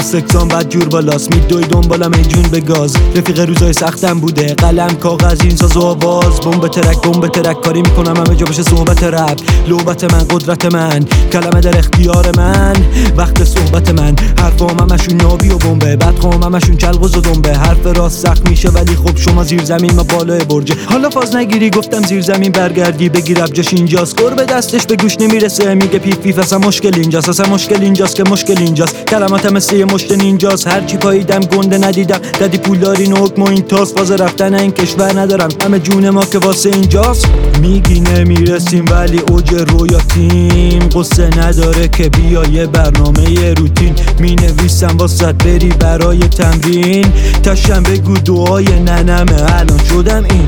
سکسان بد جور بالاست، میدوی دنبالم این جون به گاز. رفیق روزای سختم بوده، قلم کاغذ این ساز و آواز. بمب ترک کاری میکنم همه جا بشه صحبت رپ. لعبت من قدرت من، کلمه در اختیار من. وقت صحبت من حرفام همشون نابی و بمبه، بدخوام همشون چلغوز و دنبه. حرف راست سخت میشه ولی خب شما زیر زمین ما بالای برجه. حالا فاز نگیری گفتم زیر زمین برگردی بگیر جاش اینجاست. قرب دستش به گوش نمیرسه میگه پیف پیف، اصلا مشکل اینجاست، اصلا مشکل اینجاست که مشکل اینجاست. کلماتم مثل یه مشت نینجاست، هرچی پاییدم گنده ندیدم. دادی پولداری حکم و این تاس، فاز رفتن این کشور ندارم، همه جون ما که واسه اینجاست. میگی نمیرسیم ولی اوج رویاتیم، قصه نداره که بیا یه برنامه روتین. مینویسم واسه بری برای تمرین، تشم بگو دعای ننمه الان شدم این.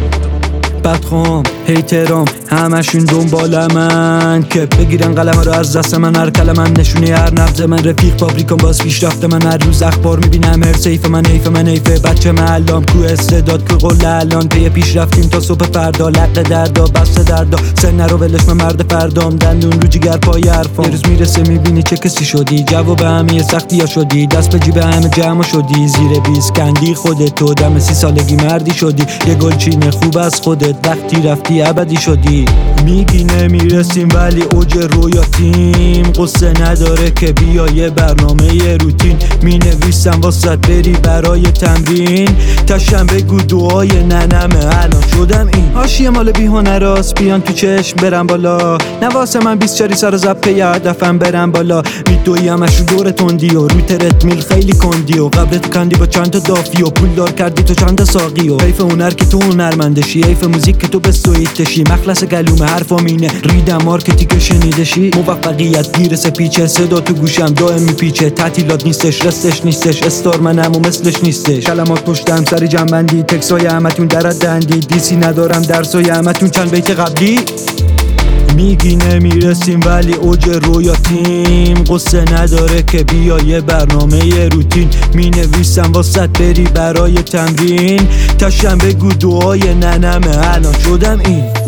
بدخوام هیترام همشون دنبال من که بگیرن قلمه رو از دست من. هر کلمه نشونه هر نبض من، رفیق پابریکام باز پیشرفت من. هر روز اخبار میبینم هر سیف من، حیف من حیفه. بچه معلم کو استعداد کو قول الان، پی پیش رفتیم تا صبح فردا. لقه دردا بسته دردا، سن رو ولش من مرد فردام. دندون رو جگر پای حرفام، یه روز میرسه میبینی چه کسی شدی. جواب همه سختی ها شدی، دست به جیب همه جمع شدی. زیر 20 کندی خودتو، دم 30 سالگی مردی شدی. یه گلچین خوب از خودت وقتی رفتی ابدی شدی. میگی نمیرسیم ولی اوج رویاتیم، قصه نداره که بیا یه برنامه روتین. مینویسم واسه بری برای تمرین، تشم بگو دعای ننمه الان شدم این. حاشیه مال بی هنراست بیان تو چشم برم بالا، نواسه من 24 سر زب یه هدفم برم بالا. میدوی همش رو دور تندی و روی ترت میل خیلی کندی و قبرت کندی با چند تا دافی و پول دار کردی تو چند ساقی. و حیف هنر که تو هنرمندشی، حیف موزیک که تو بستویتشی. مخلص گلوم حرفام اینه ریدم مارکتی که شنیدشی. موفقیت گیرسه پیچه، صدا تو گوشم دائم میپیچه. تعطیلات نیستش رستش نیستش، استار منم و مثلش نیستش. کلمات پشتم سری جنبندی، تکسای همتون درد دندی. دیسی ندارم درسای همتون چند بیت قبلی. میگی نمیرسیم ولی اوج رویاتیم، قصه نداره که بیا یه برنامه روتین. مینویسم واسه بری برای تمرین، تشم بگو دعای ننمه الان شدم این.